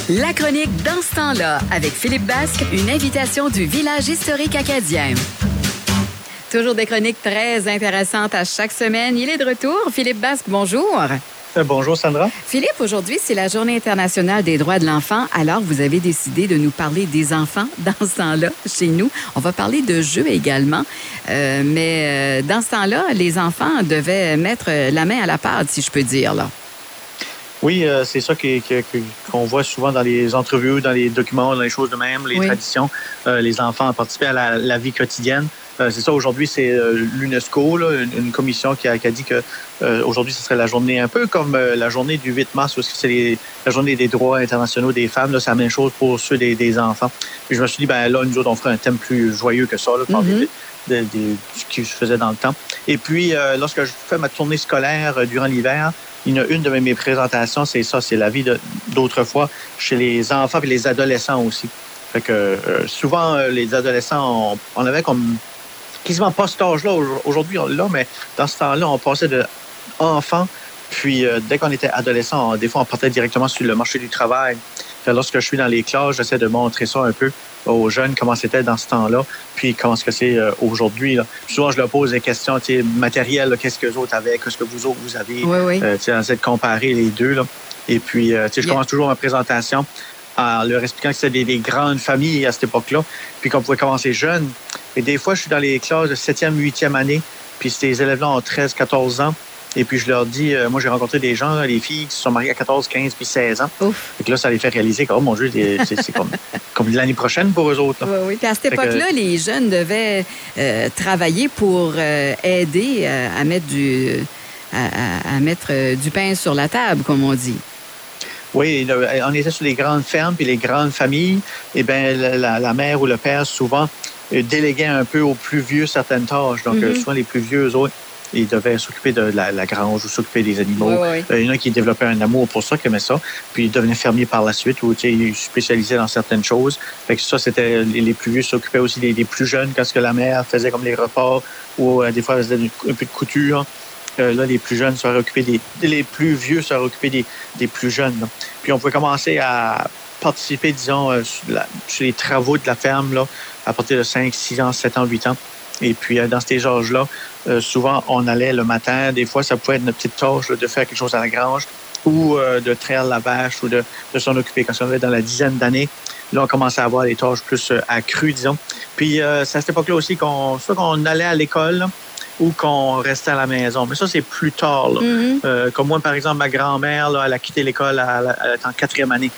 La chronique Dans ce temps-là, avec Philippe Basque, une invitation du village historique acadien. Toujours des chroniques très intéressantes à chaque semaine. Il est de retour. Philippe Basque, bonjour. Bonjour, Sandra. Philippe, aujourd'hui, c'est la Journée internationale des droits de l'enfant. Alors, vous avez décidé de nous parler des enfants dans ce temps-là, chez nous. On va parler de jeux également. Mais dans ce temps-là, les enfants devaient mettre la main à la pâte, si je peux dire, là. Oui, c'est ça qu'on voit souvent dans les entrevues, dans les documents, dans les choses de même, les traditions. Les enfants participaient à la vie quotidienne. C'est ça, aujourd'hui, c'est l'UNESCO, là, une commission qui a dit que aujourd'hui, ce serait la journée un peu comme la journée du 8 mars, parce que c'est la journée des droits internationaux des femmes. Là, c'est la même chose pour ceux des enfants. Puis je me suis dit, ben là, nous autres, on ferait un thème plus joyeux que ça, là, parler de ce qui se faisait dans le temps. Et puis, lorsque je fais ma tournée scolaire durant l'hiver, il y en a une de mes présentations, c'est ça, c'est la vie d'autrefois chez les enfants et les adolescents aussi. Fait que souvent, les adolescents, on avait comme quasiment pas cet âge-là. Aujourd'hui, on l'a, mais dans ce temps-là, on passait de enfants. Puis, dès qu'on était adolescent, des fois, on partait directement sur le marché du travail. Fait, lorsque je suis dans les classes, j'essaie de montrer ça un peu aux jeunes, comment c'était dans ce temps-là, puis comment ce que c'est aujourd'hui. Là. Souvent, je leur pose des questions matérielles. Là, qu'est-ce que les autres avaient, qu'est-ce que vous autres, vous avez. Oui. J'essaie de comparer les deux. Là. Et puis, je commence toujours ma présentation en leur expliquant que c'était des grandes familles à cette époque-là, puis qu'on pouvait commencer jeune. Et des fois, je suis dans les classes de 7e, 8e année, puis ces élèves-là ont 13, 14 ans. Et puis, je leur dis, moi, j'ai rencontré des gens, des filles qui se sont mariées à 14, 15, puis 16 ans. Ouf. Et là, ça les fait réaliser que, oh mon Dieu, c'est comme l'année prochaine pour eux autres. Là. Oui. Puis à cette époque-là, les jeunes devaient travailler pour aider à mettre du pain sur la table, comme on dit. Oui, on était sur les grandes fermes puis les grandes familles. Et bien, la mère ou le père, souvent, déléguait un peu aux plus vieux certaines tâches. Donc, souvent, les plus vieux, eux autres, ils devaient s'occuper de la grange ou s'occuper des animaux. Oui. Il y en a qui développaient un amour pour ça, qui aimaient ça. Puis, ils devenaient fermiers par la suite ou ils spécialisaient dans certaines choses. Fait que ça, c'était les plus vieux s'occupaient aussi des plus jeunes quand la mère faisait comme les repas ou des fois, elle faisait un peu de couture. Là, les plus jeunes seraient occupés les plus vieux seraient occupés des plus jeunes. Là. Puis on pouvait commencer à participer, disons, sur les travaux de la ferme là, à partir de 5, 6 ans, 7 ans, 8 ans. Et puis dans ces âges-là, souvent, on allait le matin. Des fois, ça pouvait être une petite tâche là, de faire quelque chose à la grange ou de traire la vache ou de s'en occuper. Quand on était dans la dizaine d'années, là, on commençait à avoir des tâches plus accrues, disons. Puis c'est à cette époque-là aussi soit qu'on allait à l'école, là, ou qu'on restait à la maison. Mais ça, c'est plus tard. Là. Comme moi, par exemple, ma grand-mère, là, elle a quitté l'école, elle est en 4e année.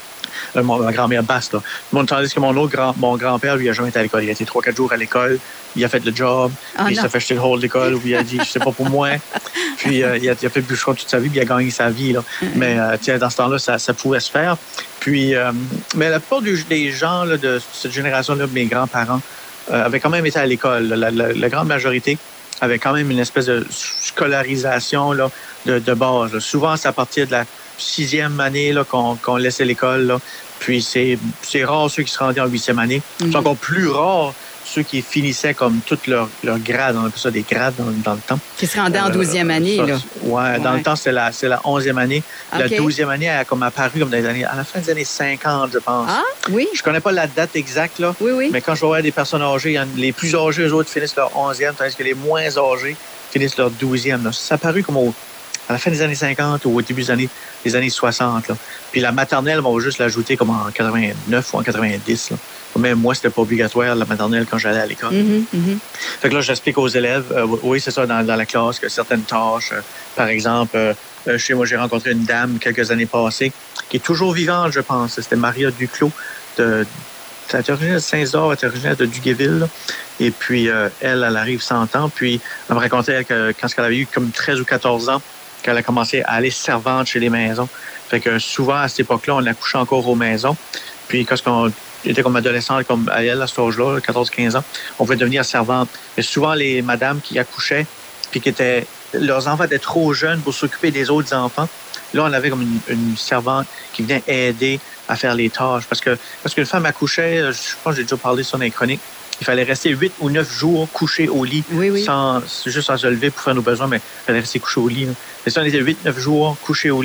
Ma grand-mère basse, là. Tandis que mon grand-père, lui, il n'a jamais été à l'école. Il a été 3-4 jours à l'école. Il a fait le job. Puis il s'est fait jeter le hall d'école. Puis il a dit, je sais pas pour moi. Puis il a fait bûcheron toute sa vie. Puis il a gagné sa vie. Là. Mais dans ce temps-là, ça pouvait se faire. Puis, mais la plupart des gens là, de cette génération-là, mes grands-parents, avaient quand même été à l'école. La grande majorité avait quand même une espèce de scolarisation là, de base. Là. Souvent, c'est à partir de la 6e année là, qu'on laissait l'école. Là. Puis c'est rare ceux qui se rendaient en 8e année. C'est encore plus rare ceux qui finissaient comme tout leur grade. On appelle ça des grades dans le temps. Qui se rendaient en 12e année. Là. Oui, dans le temps, c'est la 11e année. Okay. La 12e année, elle a comme apparu comme à la fin des années 50, je pense. Ah, oui? Je connais pas la date exacte, là. Oui. Mais quand je vois des personnes âgées, les plus âgés, eux autres, finissent leur 11e, tandis que les moins âgés finissent leur 12e. Là. Ça a apparu comme à la fin des années 50 ou au début des années 60. Là. Puis la maternelle, on va juste l'ajouter comme en 89 ou en 90. Là. Même moi, c'était pas obligatoire, la maternelle, quand j'allais à l'école. Fait que là, j'explique aux élèves, oui, c'est ça, dans la classe, que certaines tâches, par exemple, chez moi, j'ai rencontré une dame quelques années passées, qui est toujours vivante, je pense. C'était Maria Duclos, elle était originaire de Saint-Zor, elle était originaire de Duguayville. Là. Et puis, elle arrive 100 ans. Puis, elle me racontait que quand elle avait eu comme 13 ou 14 ans, qu'elle a commencé à aller servante chez les maisons. Fait que souvent, à cette époque-là, on accouchait encore aux maisons. Puis, quand on était comme adolescente, comme elle, à cet âge-là, 14-15 ans, on pouvait devenir servante. Mais souvent, les madames qui accouchaient, puis leurs enfants étaient trop jeunes pour s'occuper des autres enfants, là, on avait comme une servante qui venait aider à faire les tâches. Parce qu'une femme accouchait, je pense que j'ai déjà parlé de ça dans les chroniques, il fallait rester 8 ou 9 jours couché au lit, juste sans se lever pour faire nos besoins, mais il fallait rester couché au lit. Là. Et ça, on était 8-9 jours couché au lit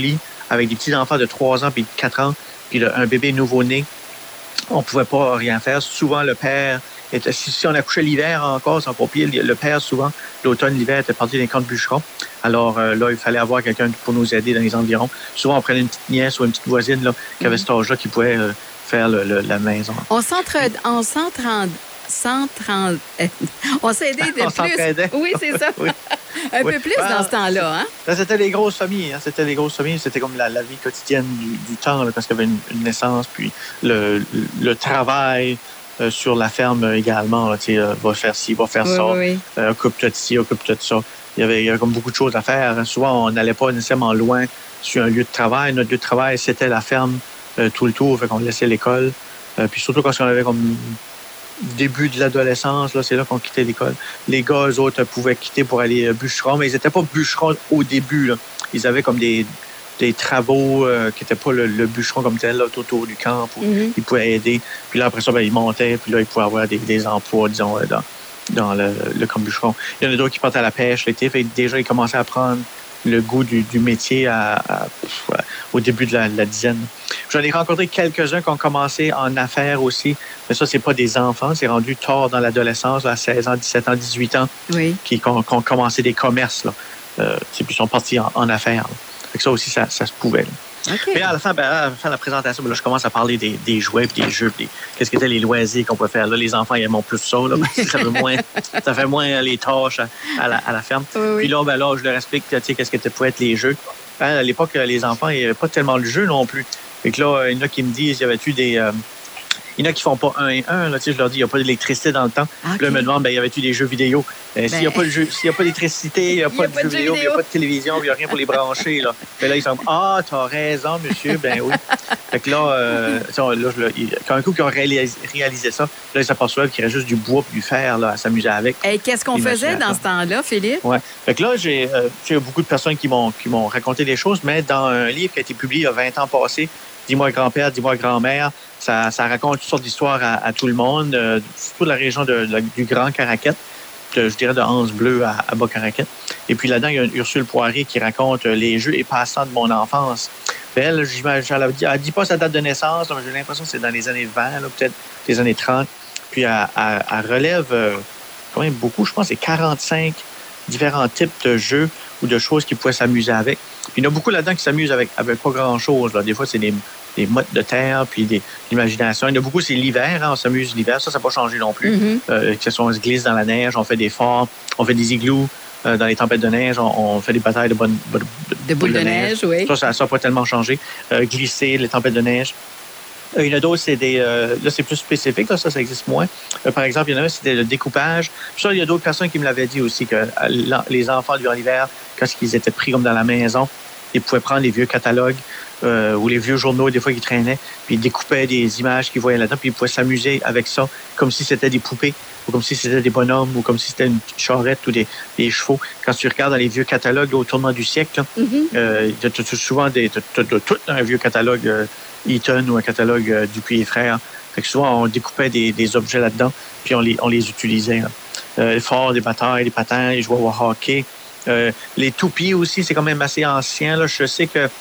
avec des petits-enfants de 3 ans puis de 4 ans, puis un bébé nouveau-né, on ne pouvait pas rien faire. Souvent, le père, si on accouchait l'hiver encore, c'est encore pire. Le père, souvent, l'automne, l'hiver, était parti dans les camps de bûcherons. Alors là, il fallait avoir quelqu'un pour nous aider dans les environs. Souvent, on prenait une petite nièce ou une petite voisine là, qui avait cet âge-là qui pouvait faire la maison. On s'aidait de plus. Oui, c'est ça. Oui. Un peu plus dans ce temps-là. Hein? Là, c'était les grosses familles. Hein? C'était comme la vie quotidienne du temps, là, parce qu'il y avait une naissance, puis le travail sur la ferme également. Là, va faire ci, va faire ça. Oui. Occupe-toi de ci, occupe-toi de ça. Il y avait comme beaucoup de choses à faire. Hein? Souvent, on n'allait pas nécessairement loin sur un lieu de travail. Notre lieu de travail, c'était la ferme tout le tour. Fait qu'on laissait l'école. Puis surtout quand on avait comme début de l'adolescence, là, c'est là qu'on quittait l'école. Les gars, eux autres, pouvaient quitter pour aller bûcherons, mais ils n'étaient pas bûcherons au début. Là. Ils avaient comme des travaux qui n'étaient pas le bûcheron comme tel, là, tout autour du camp. Où ils pouvaient aider. Puis là, après ça, ils montaient, puis là, ils pouvaient avoir des emplois, disons, dans le camp bûcheron. Il y en a d'autres qui partent à la pêche l'été. Fait déjà, ils commençaient à prendre le goût du métier au début de la dizaine. J'en ai rencontré quelques-uns qui ont commencé en affaires aussi, mais ça, c'est pas des enfants, c'est rendu tard dans l'adolescence, à 16 ans, 17 ans, 18 ans, qui ont commencé des commerces, là. Puis ils sont partis en affaires. Là. Fait que ça aussi, ça se pouvait. Là. Okay. Puis à la fin de la présentation, là, je commence à parler des jouets, des jeux, qu'est-ce qu'étaient les loisirs qu'on peut faire. Là, les enfants, ils aiment plus ça. Là, ça fait moins les tâches à la ferme. Oui. Puis là, je leur explique qu'est-ce que pouvaient être les jeux. À l'époque, les enfants, il n'y avait pas tellement de jeux non plus. Fait que là, il y en a qui me disent, il y avait-tu des... il y en a qui font pas 1 et 1. Là, je leur dis, il n'y a pas d'électricité dans le temps. Okay. Puis là, ils me demandent, y avait-tu des jeux vidéo? S'il n'y a pas d'électricité, il n'y a pas de jeux vidéo, il n'y a pas de télévision, il n'y a rien pour les brancher. Là. Puis là, ils sont t'as raison, monsieur. Ben oui. Fait que là, quand un coup qu'ils ont réalisé ça, là, ils s'aperçoivent qu'il y avait juste du bois et du fer là, à s'amuser avec. Et qu'est-ce qu'on faisait dans ce temps-là, Philippe? Oui. Fait que là, j'ai beaucoup de personnes qui m'ont raconté des choses, mais dans un livre qui a été publié il y a 20 ans passés, Dis-moi grand-père, dis-moi grand-mère. Ça raconte toutes sortes d'histoires à tout le monde, surtout de la région du Grand Caraquette, je dirais de Anse Bleu à Bas-Caraquette. Et puis là-dedans, il y a Ursule Poirier qui raconte les jeux et passe-temps de mon enfance. Puis elle, elle dit pas sa date de naissance, mais j'ai l'impression que c'est dans les années 20, là, peut-être les années 30. Puis elle relève quand même beaucoup, je pense, c'est 45 différents types de jeux ou de choses qu'ils pouvaient s'amuser avec. Puis il y en a beaucoup là-dedans qui s'amusent avec pas grand-chose. Là. Des fois, c'est des mottes de terre, puis l'imagination. Il y en a beaucoup, c'est l'hiver. Hein, on s'amuse l'hiver. Ça n'a pas changé non plus. Que ce soit, on se glisse dans la neige, on fait des forts, on fait des igloos. Dans les tempêtes de neige, on fait des batailles de boules de neige. Oui. Ça n'a pas tellement changé. Glisser, les tempêtes de neige. Il y en a d'autres, c'est là, c'est plus spécifique. Là, ça existe moins. Par exemple, il y en a un, c'était le découpage. Puis ça, il y a d'autres personnes qui me l'avaient dit aussi, que les enfants, durant l'hiver, quand ils étaient pris comme dans la maison, ils pouvaient prendre les vieux catalogues ou les vieux journaux, des fois, qui traînaient, puis ils découpaient des images qu'ils voyaient là-dedans, puis ils pouvaient s'amuser avec ça, comme si c'était des poupées, ou comme si c'était des bonhommes, ou comme si c'était une petite charrette ou des chevaux. Quand tu regardes dans les vieux catalogues là, au tournant du siècle, tu as souvent tout un vieux catalogue Eaton ou un catalogue Dupuis et Frères. Fait que souvent, on découpait des objets là-dedans, puis on les utilisait. Les forts, des batailles, des patins, les joueurs au hockey. Les toupies aussi, c'est quand même assez ancien. Là. Je sais que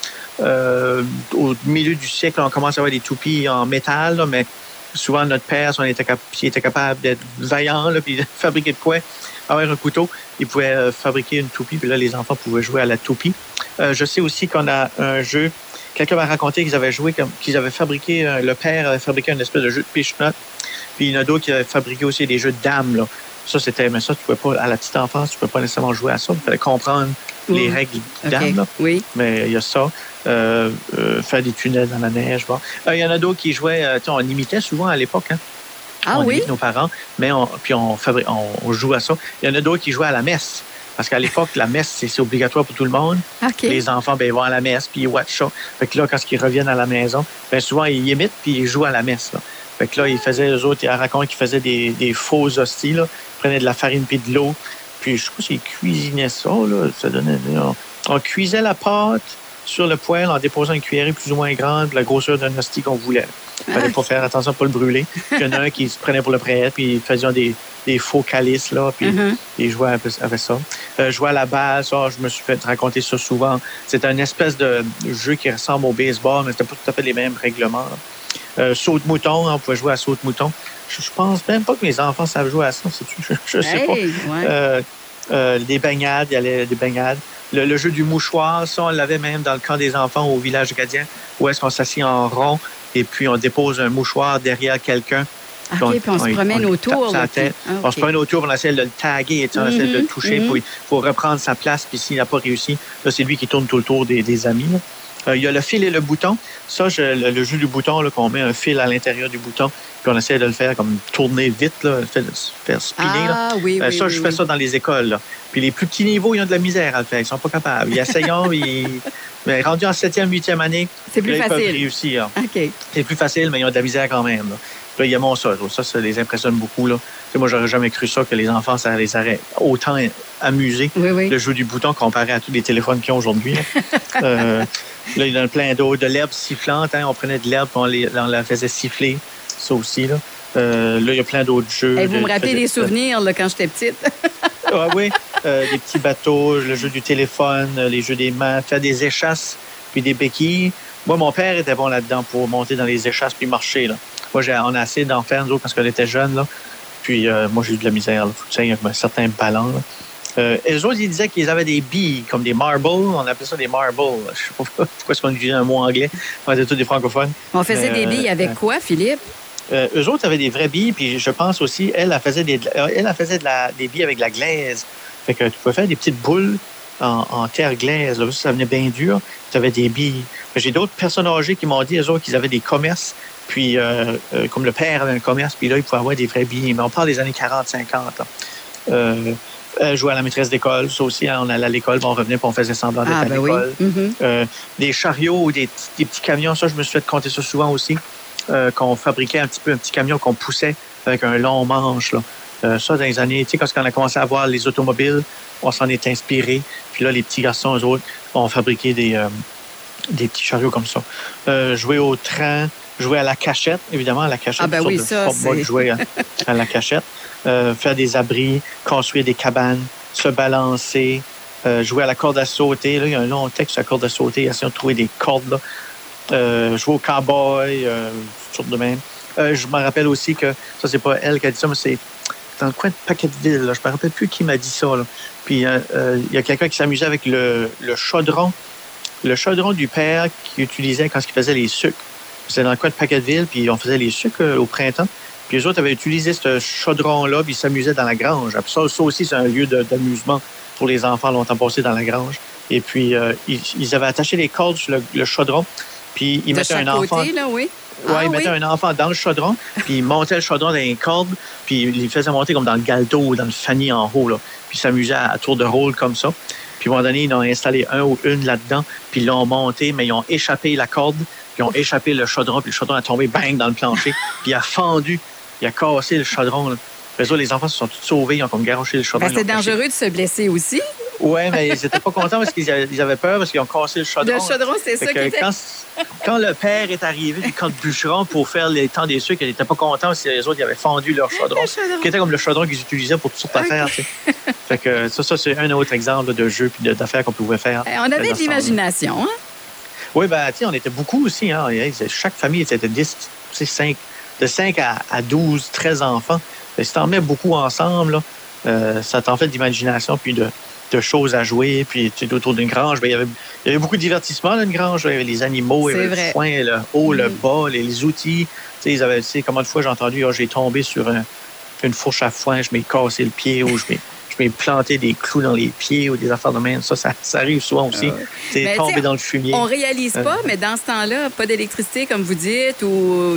au milieu du siècle, on commence à avoir des toupies en métal, là, mais souvent, notre père, si on était capable d'être vaillant, là, puis de fabriquer de quoi, avoir un couteau, il pouvait fabriquer une toupie, puis là, les enfants pouvaient jouer à la toupie. Je sais aussi qu'on a un jeu. Quelqu'un m'a raconté qu'ils avaient fabriqué, le père avait fabriqué une espèce de jeu de piche-note, puis il y en a d'autres qui avaient fabriqué aussi des jeux de dames, là. Mais ça, tu pouvais pas, à la petite enfance, tu ne pouvais pas nécessairement jouer à ça. Il fallait comprendre les règles de dames, là. Oui. Mais il y a ça. Faire des tunnels dans la neige. Bon. Il y en a d'autres qui jouaient, on imitait souvent à l'époque, hein. On imite nos parents, mais on joue à ça. Il y en a d'autres qui jouaient à la messe. Parce qu'à l'époque, la messe, c'est obligatoire pour tout le monde. Okay. Les enfants, ils vont à la messe, puis ils watchent ça. Fait que là, quand ils reviennent à la maison, souvent, ils imitent, puis ils jouent à la messe, là. Fait que là, eux autres, ils racontent qu'ils faisaient des faux hosties, là. Ils prenaient de la farine puis de l'eau. Puis je sais pas s'ils cuisinaient ça, là. Ça donnait... On cuisait la pâte sur le poêle en déposant une cuillerée plus ou moins grande de la grosseur d'un hostie qu'on voulait. Il fallait pas faire attention à ne pas le brûler. Puis il y en a un qui se prenait pour le prêtre, puis ils faisaient des faux calices, là, puis ils jouaient avec ça. Jouer à la balle, ça, je me suis fait raconter ça souvent. C'est une espèce de jeu qui ressemble au baseball, mais c'était pas tout à fait les mêmes règlements. Saut de mouton, on pouvait jouer à saut de mouton. Je pense même pas que mes enfants savent jouer à ça, je sais pas. Des baignades, il y avait des baignades. Le jeu du mouchoir, ça, on l'avait même dans le camp des enfants au village acadien, où est-ce qu'on s'assied en rond et puis on dépose un mouchoir derrière quelqu'un. OK, puis on se promène autour. On se promène autour, on essaie de le taguer, on essaie de le toucher, il faut reprendre sa place, puis s'il n'a pas réussi, là, c'est lui qui tourne tout le tour des amis. Il y a le fil et le bouton. Ça, le jeu du bouton, là, qu'on met un fil à l'intérieur du bouton, puis on essaie de le faire comme tourner vite, là, faire spinner. Ça, je fais ça dans les écoles. Là. Puis les plus petits niveaux, ils ont de la misère à le faire. Ils sont pas capables. Ils essayent, mais rendus en 7e, 8e année, c'est plus facile. Ils peuvent réussir. Okay. C'est plus facile, mais ils ont de la misère quand même. Là. Là, ils aiment ça. Ça les impressionne beaucoup. Là. Moi, j'aurais jamais cru ça, que les enfants, ça les aurait autant amusés, le jeu du bouton, comparé à tous les téléphones qu'ils ont aujourd'hui. Là, il y en a plein d'autres. De l'herbe sifflante. Hein, on prenait de l'herbe et on la faisait siffler. Ça aussi. Là, il y a plein d'autres jeux. Vous me rappelez des souvenirs là, quand j'étais petite. Oui. Des petits bateaux, le jeu du téléphone, les jeux des mains, faire des échasses puis des béquilles. Moi, mon père était bon là-dedans pour monter dans les échasses puis marcher. Là. Moi, on a assez d'en faire, nous autres, quand on était jeunes. Là. Puis, moi, j'ai eu de la misère. Il faut que tu aies un certain ballon. Eux autres, ils disaient qu'ils avaient des billes, comme des marbles. On appelait ça des marbles. Je ne sais pas pourquoi est-ce qu'on utilisait un mot anglais. On était tous des francophones. On faisait des billes avec quoi, Philippe? Eux autres avaient des vraies billes. Puis, je pense aussi, elle faisait des billes avec de la glaise. Fait que tu pouvais faire des petites boules en terre glaise. Là, ça venait bien dur. Tu avais des billes. J'ai d'autres personnes âgées qui m'ont dit, eux autres, qu'ils avaient des commerces. Puis, comme le père avait un commerce, puis là, il pouvait avoir des vraies billes. Mais on parle des années 40-50. Jouer à la maîtresse d'école, ça aussi, hein, on allait à l'école, on revenait, puis on faisait semblant d'être à l'école. Oui. Des chariots ou des petits camions, ça, je me suis fait compter ça souvent aussi, qu'on fabriquait un petit camion qu'on poussait avec un long manche. Là. Ça, dans les années, tu sais, quand on a commencé à voir les automobiles, on s'en est inspiré. Puis là, les petits garçons, eux autres, ont fabriqué des petits chariots comme ça. Jouer au train, jouer à la cachette, évidemment, à la cachette. Jouer à la cachette. Faire des abris, construire des cabanes, se balancer, jouer à la corde à sauter. Là, il y a un long texte sur la corde à sauter, essayer de trouver des cordes. Là. Jouer au cow-boy, toutes sortes de même. Je me rappelle aussi que, ça, c'est pas elle qui a dit ça, mais c'est dans le coin de Packetteville. Là. Je me rappelle plus qui m'a dit ça. Là. Puis, il y a quelqu'un qui s'amusait avec le chaudron. Le chaudron du père qu'il utilisait quand il faisait les sucres. C'était dans le coin de Packetteville, puis on faisait les sucres au printemps. Puis les autres avaient utilisé ce chaudron-là, puis ils s'amusaient dans la grange. Ça aussi, c'est un lieu d'amusement pour les enfants longtemps passés dans la grange. Et puis, ils avaient attaché les cordes sur le chaudron, puis ils mettaient un enfant... Côté, là, oui. Oui, ils mettaient un enfant dans le chaudron, puis ils montaient le chaudron dans les cordes, puis ils le faisaient monter comme dans le galdo ou dans le fanier en haut, là. Puis ils s'amusaient à tour de rôle comme ça. Puis à un moment donné, ils ont installé un ou une là-dedans, puis ils l'ont monté, mais ils ont échappé la corde, puis ils ont échappé le chaudron, puis le chaudron a tombé, bang, dans le plancher, puis il a fendu. Il a cassé le chaudron. Là. Les enfants se sont tous sauvés. Ils ont comme garoché le chaudron. C'était dangereux de se blesser aussi. Oui, mais ils n'étaient pas contents parce qu'ils avaient peur parce qu'ils ont cassé le chaudron. Le chaudron, c'est ça qui était... Quand le père est arrivé, puis quand le bûcheron pour faire les temps des sucres, ils n'étaient pas contents parce que les autres ils avaient fendu leur chaudron. Qui était comme le chaudron qu'ils utilisaient pour toutes sortes d'affaires. Tu sais. Fait que ça, c'est un autre exemple de jeu et d'affaires qu'on pouvait faire. On avait de l'imagination, hein? Oui, ben, tu sais, on était beaucoup aussi. Hein? Chaque famille était de 10, tu sais, de 5 à 12, 13 enfants. Si tu en mets beaucoup ensemble, là, ça t'en fait d'imagination puis de choses à jouer. Puis tu es autour d'une grange. Ben, il y avait beaucoup de divertissement dans une grange. Là. Il y avait les animaux, il y avait le foin, le haut, le bas, les outils. Tu sais, combien de fois j'ai entendu, j'ai tombé sur une fourche à foin, je m'ai cassé le pied ou je m'ai planté des clous dans les pieds ou des affaires de même. Ça arrive souvent aussi. C'est tombé dans le fumier. On réalise pas, mais dans ce temps-là, pas d'électricité, comme vous dites, ou...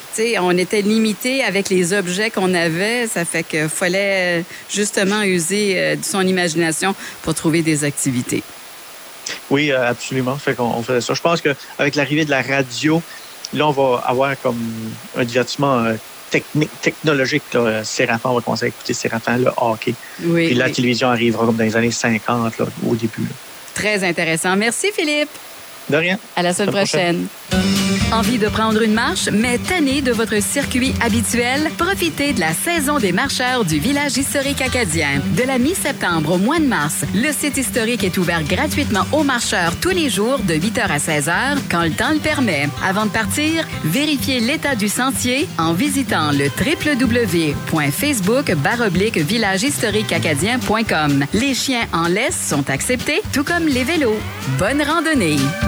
on était limité avec les objets qu'on avait. Ça fait qu'il fallait justement user de son imagination pour trouver des activités. Oui, absolument. Fait qu'on faisait ça. Je pense qu'avec l'arrivée de la radio, là, on va avoir comme un divertissement technologique. Là. Séraphin, on va commencer à écouter Séraphin, le hockey. Oui, puis la télévision arrivera comme dans les années 50, là, au début. Là. Très intéressant. Merci, Philippe. De rien. À la semaine prochaine. Envie de prendre une marche, mais tanné de votre circuit habituel? Profitez de la saison des marcheurs du village historique acadien. De la mi-septembre au mois de mars, le site historique est ouvert gratuitement aux marcheurs tous les jours de 8h à 16h, quand le temps le permet. Avant de partir, vérifiez l'état du sentier en visitant le www.facebook/villagehistoriqueacadien.com. Les chiens en laisse sont acceptés, tout comme les vélos. Bonne randonnée!